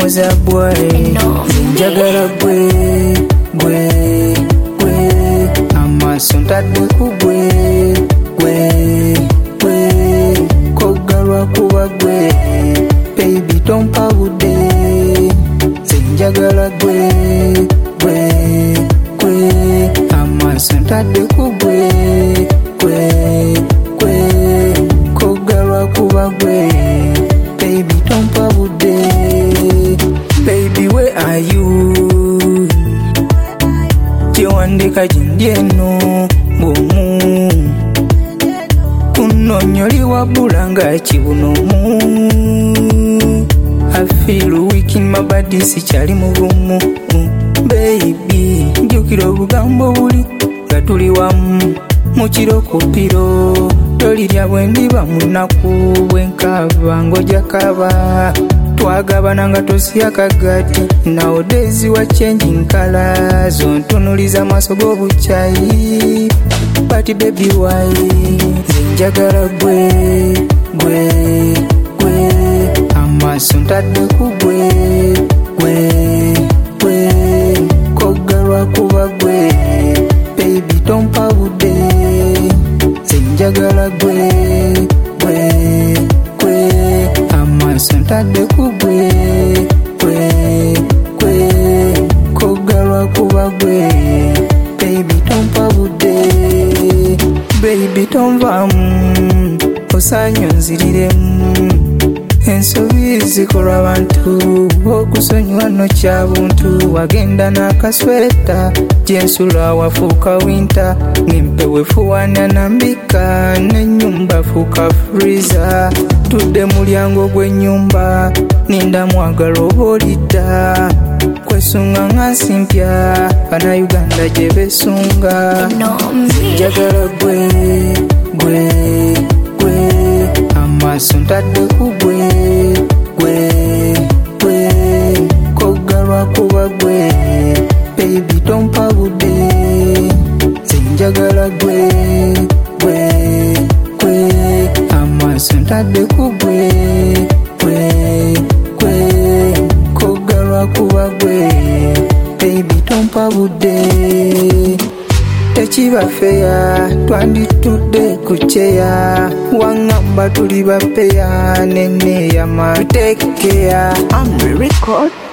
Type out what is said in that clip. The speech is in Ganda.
was a boy. Njagala gwe, gwe, gwe. Amasuntadde ku gwe, gwe, gwe. Kogalwa kuba gwe, baby tompa budde. Njagala gwe, gwe, gwe. Amasuntadde ku gwe, gwe, gwe. Kogalwa kuba gwe, baby tompa budde. Baby where are you? Kiwandika jindyeno bomu kunonyoli wabula nga kibunomu. I feel weak in my body sikyali mugumu. Baby njukira obugambo buli nga tuli wamu mukiro ku piro. Tolirya bwe ndiba munaku bwenkaba ng'ojja kaba. Twagabana nga tosya kagati. Nowadays we are changing colors. Ontunuliza maaso g'obukyayi. But baby why? Njagala gwe, gwe, gwe. Amaaso ntadde ku gwe, gwe, gwe. Kogalwa kuba gwe, baby tompa budde. Njagala gwe, gwe, gwe. Amaaso ntadde ku gwe, gwe, gwe. Kogalwa kuba gwe, baby tompa budde. Baby tonvamu osaanye onziriremu. Ensobi zikolwa abantu okusonyiwa no kya buntu. Wagenda n'akasweta gyensula wafuuka winter. Ng'empewo efuwana nambika n'ennyumba fuuka freezer. Tudde mulyango gw'ennyumba ninda mwagala oba olidda. Kwesunga nga nsimpya Bannayuganda gye beesunga. Njagala gwe, gwe, gwe. Amaaso ntadde ku gwe, gwe, gwe. Kogalwa kuba gwe, baby tompa budde. Njagala gwe, gwe, gwe. Amaaso ntadde ku gwe, gwe, gwe. Kogalwa kuba gwe, baby tompa budde. Tekiba feya twanditudde ku kyeya. Waŋŋamba tuli bapeya neneeyama. Take care. On the record.